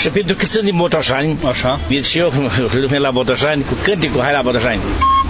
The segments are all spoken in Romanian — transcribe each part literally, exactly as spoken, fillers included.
pentru că sunt din Botoșani. Așa. Vin și eu lumea la Botoșani cu cânticul Hai la Botoșani.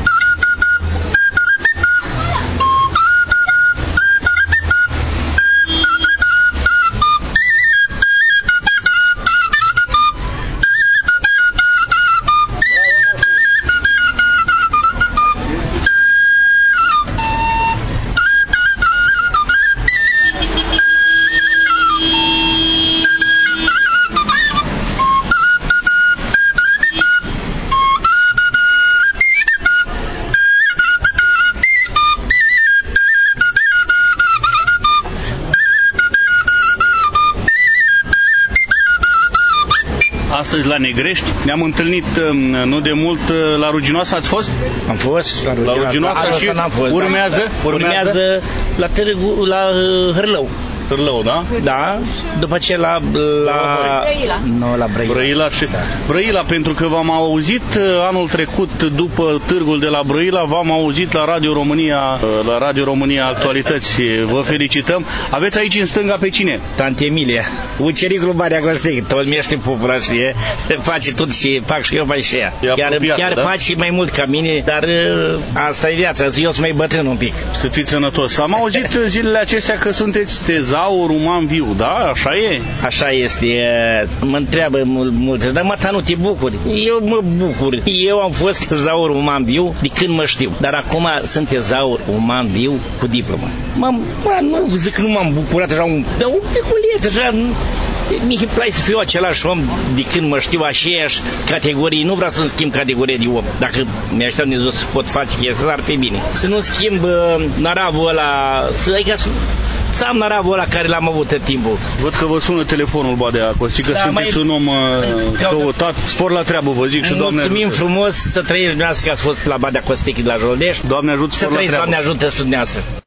Astăzi la Negrești ne-am întâlnit nu de mult la Ruginoasa, ați fost? Am fost la Ruginoasa, la Ruginoasa și fost, urmează, da. urmează urmează la târgu, la uh, Hârlău. Hârlău, da? Da, după ce la... la Brăila. Nu, la Brăila. Brăila, și... da. Brăila, pentru că v-am auzit anul trecut, după târgul de la Brăila, v-am auzit la Radio România, la Radio România Actualități. Vă felicităm. Aveți aici în stânga pe cine? Tante Emilia, ucericul Badea Costec, tolmește populație, face tot și fac și eu, fac și ea. Chiar, chiar da? Face mai mult ca mine, dar asta e viața, eu sunt mai bătrân un pic. Să fiți sănătos. Am auzit zilele acestea că sunteți tezaur uman viu, da? Așa e? Așa este. Mă întreabă mult, dar mă, nu te bucuri? Eu mă bucur. Eu am fost tezaur uman viu de când mă știu, dar acum sunt tezaur uman viu cu diplomă. Mă, mă, nu zic că nu m-am bucurat așa, un, dar un piculeț, așa. Mi-e place să fiu același om de când mă știu, aceeași categorii. Nu vreau să-mi schimb categoria de om. Dacă mi-aștept Dumnezeu să pot face chestia, ar fi bine. Să nu schimb uh, naravul ăla, să, adică, să am naravul ăla care l-am avut tot timpul. Văd că vă sună telefonul, Badea Costic, că da, sunteți mai... un om uh, căutat. Spor la treabă, vă zic, și Doamne ajută. Mulțumim frumos, să trăiești dumneavoastră că ați fost la Badea Costic de la Joldești. Doamne ajută, spor la treabă. Doamne ajută și dumneavoastră.